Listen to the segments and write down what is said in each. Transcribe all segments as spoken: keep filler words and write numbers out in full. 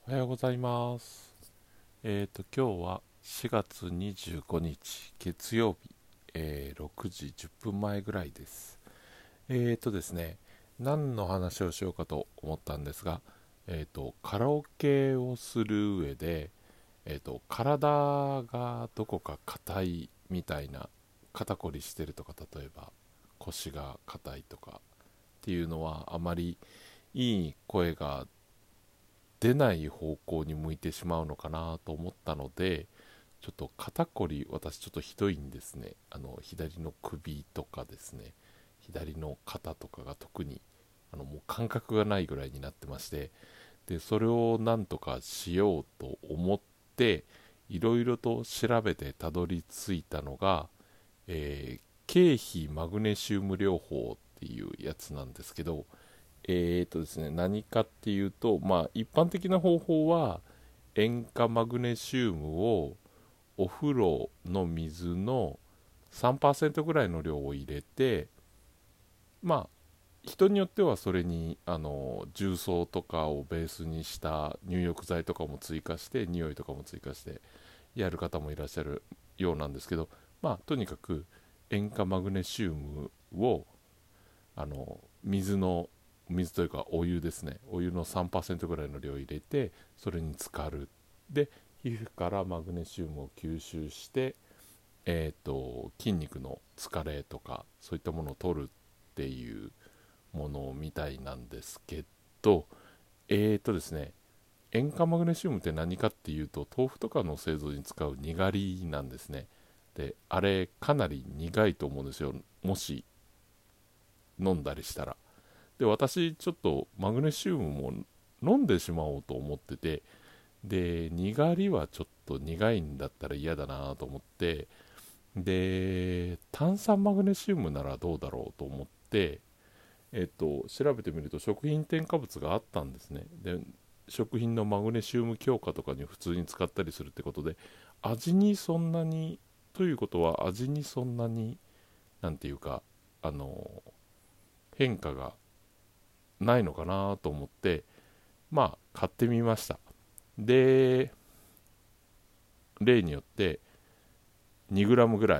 おはようございます。えっ、と、今日はしがつにじゅうごにち月曜日、えーろくじじゅっぷんまえぐらいです。えっ、とですね、何の話をしようかと思ったんですが、えっ、と、カラオケをする上で、えっ、と、体がどこか硬いみたいな、肩こりしてるとか、例えば腰が硬いとかっていうのは、あまりいい声が出ない方向に向いてしまうのかなと思ったので、ちょっと肩こり、私ちょっとひどいんですね。あの左の首とかですね、左の肩とかが特にあのもう感覚がないぐらいになってまして、でそれをなんとかしようと思っていろいろと調べてたどり着いたのが、えー、経費マグネシウム療法っていうやつなんですけど、えーとですね、何かっていうと、まあ、一般的な方法は塩化マグネシウムをお風呂の水のさんパーセントぐらいの量を入れて、まあ、人によってはそれにあの重曹とかをベースにした入浴剤とかも追加して、匂いとかも追加してやる方もいらっしゃるようなんですけど、まあ、とにかく塩化マグネシウムをあの水の水というかお湯ですね、お湯のさんパーセントぐらいの量を入れてそれに浸かる。で皮膚からマグネシウムを吸収して、えー、と筋肉の疲れとかそういったものを取るっていうものみたいなんですけど、えーとですね塩化マグネシウムって何かっていうと、豆腐とかの製造に使うにがりなんですね。であれかなり苦いと思うんですよ、もし飲んだりしたら。で私ちょっとマグネシウムも飲んでしまおうと思ってて、でにがりはちょっと苦いんだったら嫌だなと思って、で炭酸マグネシウムならどうだろうと思って、えっと調べてみると食品添加物があったんですね。で食品のマグネシウム強化とかに普通に使ったりするってことで、味にそんなに、ということは味にそんなになんていうか、あの変化がないのかなと思って、まあ買ってみました。で例によって にグラム ぐらい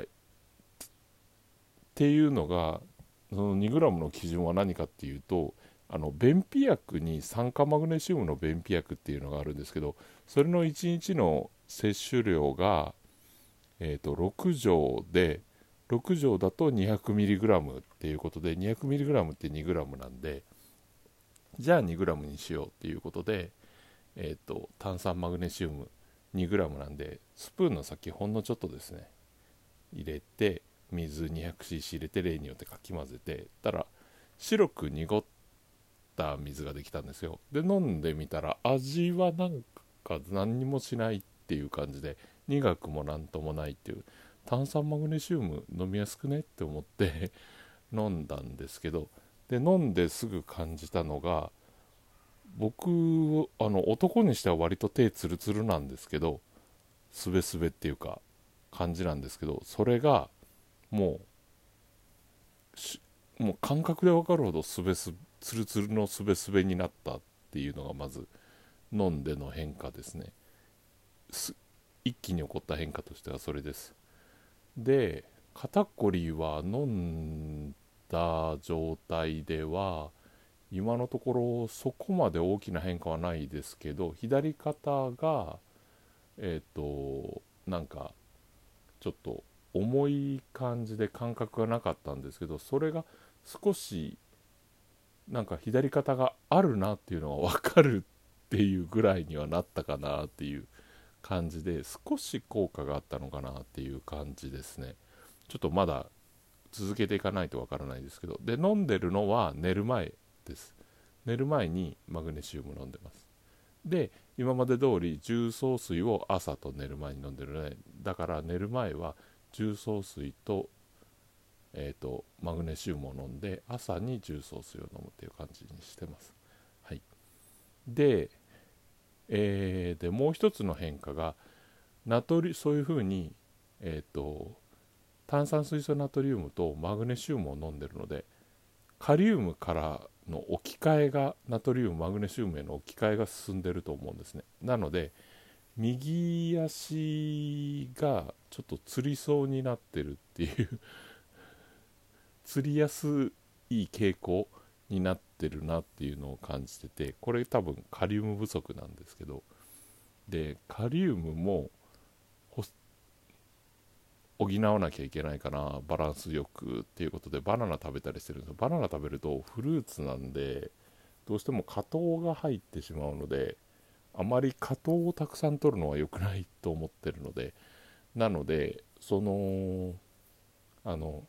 っていうのが、その にグラム の基準は何かっていうと、あの便秘薬に酸化マグネシウムの便秘薬っていうのがあるんですけど、それのいちにちの摂取量が、えー、とろく錠で、ろく錠だと にひゃくミリグラム っていうことで、 にひゃくミリグラム って にグラム なんで、じゃあ にグラム にしようっていうことで、えー、と炭酸マグネシウム にグラム なんで、スプーンの先ほんのちょっとですね入れて、水 にひゃくシーシー 入れて例によってかき混ぜてたら、白く濁った水ができたんですよ。で飲んでみたら味はなんか何にもしないっていう感じで、苦くもなんともないっていう、炭酸マグネシウム飲みやすくねって思って飲んだんですけど、で飲んですぐ感じたのが、僕あの男にしては割と手ツルツルなんですけど、すべすべっていうか感じなんですけど、それがもうもう感覚で分かるほどすべすツルツルのすべすべになったっていうのが、まず飲んでの変化ですね。す一気に起こった変化としてはそれです。で肩こりは飲んだ状態では今のところそこまで大きな変化はないですけど、左肩がえっ、となんかちょっと重い感じで感覚がなかったんですけど、それが少しなんか左肩があるなっていうのが分かるっていうぐらいにはなったかなっていう感じで、少し効果があったのかなっていう感じですね。ちょっとまだ続けていかないと分からないですけど、で飲んでるのは寝る前です。寝る前にマグネシウム飲んでます。で今まで通り重曹水を朝と寝る前に飲んでるね。だから寝る前は重曹水と,、えー、とマグネシウムを飲んで、朝に重曹水を飲むっていう感じにしてます。はい。で,、えーでもう一つの変化が、ナトリそういうふうに、えー、と炭酸水素ナトリウムとマグネシウムを飲んでるので、カリウムからの置き換えが、ナトリウムマグネシウムへの置き換えが進んでると思うんですね。なので右足がちょっとつりそうになってるっていうつりやすい傾向になってるなっていうのを感じてて、これ多分カリウム不足なんですけど、でカリウムも補わなきゃいけないかな、バランスよくっていうことでバナナ食べたりしてるんですよ。バナナ食べるとフルーツなんでどうしても果糖が入ってしまうので、あまり果糖をたくさん取るのは良くないと思ってるので、なのでそのあの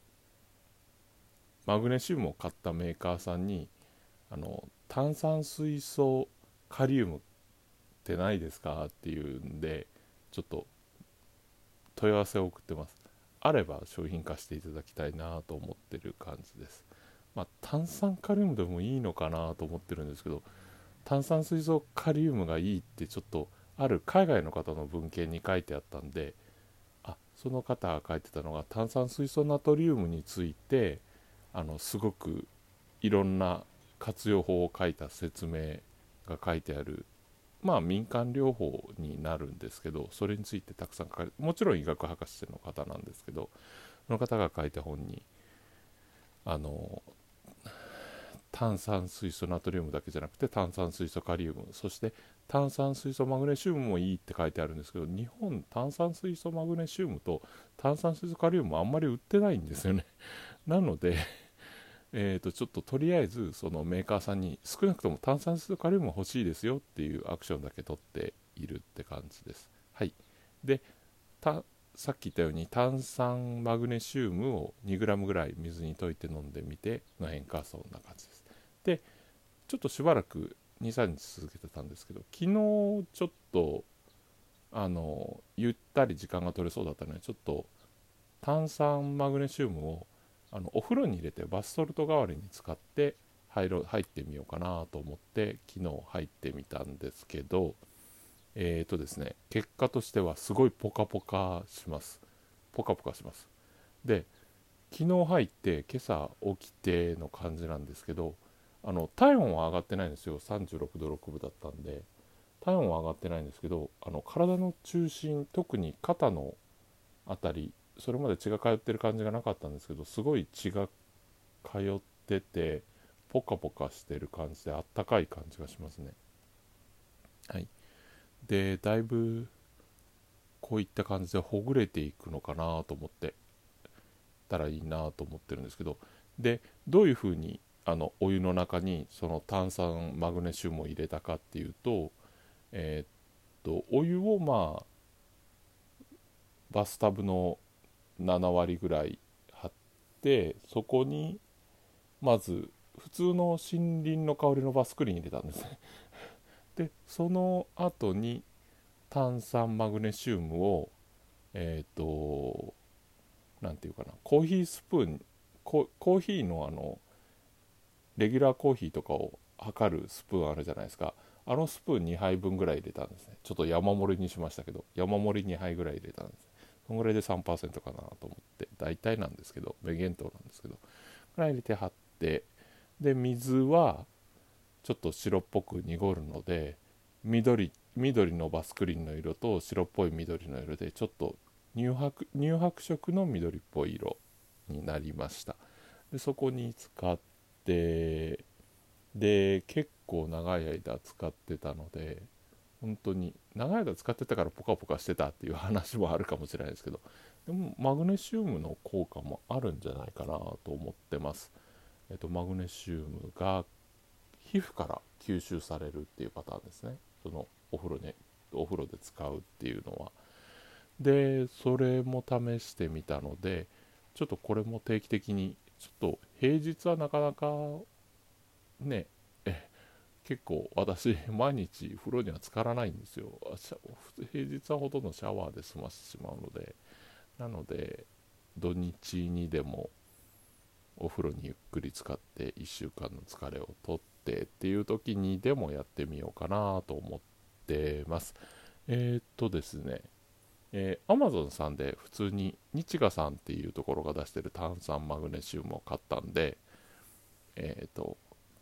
マグネシウムを買ったメーカーさんに、あの炭酸水素カリウムってないですかっていうんで、ちょっと問い合わせを送ってます。あれば商品化していただきたいなと思ってる感じです。まあ炭酸カリウムでもいいのかなと思ってるんですけど、炭酸水素カリウムがいいってちょっとある海外の方の文献に書いてあったんで、あ、その方が書いてたのが炭酸水素ナトリウムについて、あのすごくいろんな活用法を書いた説明が書いてある、まあ民間療法になるんですけど、それについてたくさん書かれて、もちろん医学博士の方なんですけど、その方が書いた本に、あの炭酸水素ナトリウムだけじゃなくて炭酸水素カリウム、そして炭酸水素マグネシウムもいいって書いてあるんですけど、日本炭酸水素マグネシウムと炭酸水素カリウムもあんまり売ってないんですよね。なのでえーとちょっととりあえずそのメーカーさんに少なくとも炭酸水素カリウム欲しいですよっていうアクションだけ取っているって感じです。はい。でたさっき言ったように炭酸マグネシウムを にグラム ぐらい水に溶いて飲んでみての変化はそんな感じです。でちょっとしばらくにさんにち続けてたんですけど、昨日ちょっとあのゆったり時間が取れそうだったので、ちょっと炭酸マグネシウムをあのお風呂に入れてバスソルト代わりに使って入ろ入ってみようかなと思って昨日入ってみたんですけど、えーとですね結果としてはすごいポカポカします。ポカポカします。で昨日入って今朝起きての感じなんですけど、あの体温は上がってないんですよ。さんじゅうろくどろくぶだったんで体温は上がってないんですけど、あの体の中心、特に肩のあたり、それまで血が通ってる感じがなかったんですけど、すごい血が通っててポカポカしてる感じであったかい感じがしますね。はい。でだいぶこういった感じでほぐれていくのかなと思ってたらいいなと思ってるんですけど、でどういうふうにあのお湯の中にその炭酸マグネシウムを入れたかっていうと、えーっとお湯をまあバスタブのななわりぐらい張って、そこにまず普通の森林の香りのバスクリーン入れたんですね。でその後に炭酸マグネシウムをえっ、となんていうかな、コーヒースプーン、ココーヒーのあのレギュラーコーヒーとかを測るスプーンあるじゃないですか。あのスプーンにはいぶんぐらい入れたんですね。ちょっと山盛りにしましたけど、山盛りにはいぐらい入れたんです。そのぐらいで さんパーセント かなと思って、大体なんですけど、無限糖なんですけど、ぐらい入れて貼って、で水はちょっと白っぽく濁るので、緑緑のバスクリンの色と白っぽい緑の色でちょっと乳白乳白色の緑っぽい色になりました。でそこに使って、で結構長い間使ってたので、本当に長い間使ってたからポカポカしてたっていう話もあるかもしれないですけど、でもマグネシウムの効果もあるんじゃないかなと思ってます。えっと、マグネシウムが皮膚から吸収されるっていうパターンですね。そのお風呂ね、お風呂で使うっていうのは。でそれも試してみたので、ちょっとこれも定期的に、ちょっと平日はなかなかね、え結構私毎日風呂には浸からないんですよ。平日はほとんどシャワーで済ませてしまうので、なので土日にでもお風呂にゆっくり使っていっしゅうかんの疲れを取ってっていう時にでもやってみようかなと思ってます。えー、っとですねえー、Amazon さんで普通に日賀さんっていうところが出してる炭酸マグネシウムを買ったんで、えー、と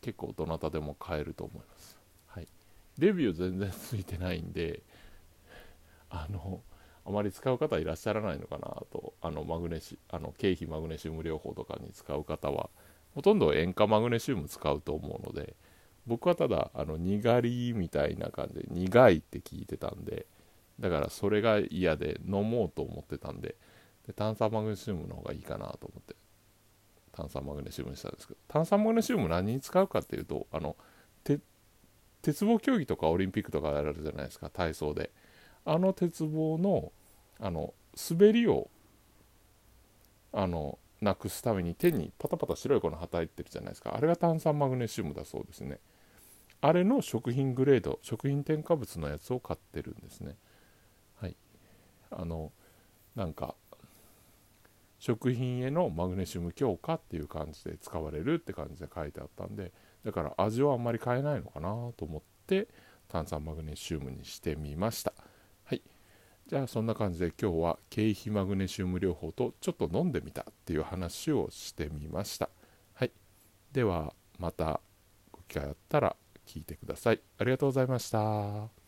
結構どなたでも買えると思います。はい、レビュー全然ついてないんで、あのあまり使う方いらっしゃらないのかなと。あのマグネシあの経費マグネシウム療法とかに使う方はほとんど塩化マグネシウム使うと思うので、僕はただあのにがりみたいな感じで苦いって聞いてたんで、だからそれが嫌で飲もうと思ってたんで、で炭酸マグネシウムの方がいいかなと思って炭酸マグネシウムにしたんですけど、炭酸マグネシウム何に使うかっていうと、あのて鉄棒競技とかオリンピックとかやるじゃないですか、体操で。あの鉄棒のあの滑りをあのなくすために手にパタパタ白い粉はたいてるじゃないですか。あれが炭酸マグネシウムだそうですね。あれの食品グレード、食品添加物のやつを買ってるんですね。はい。あのなんか食品へのマグネシウム強化っていう感じで使われるって感じで書いてあったんで、だから味はあんまり変えないのかなと思って炭酸マグネシウムにしてみました。はい。じゃあそんな感じで今日は経費マグネシウム療法とちょっと飲んでみたっていう話をしてみました。はい。ではまたご機会あったら聞いてください。ありがとうございました。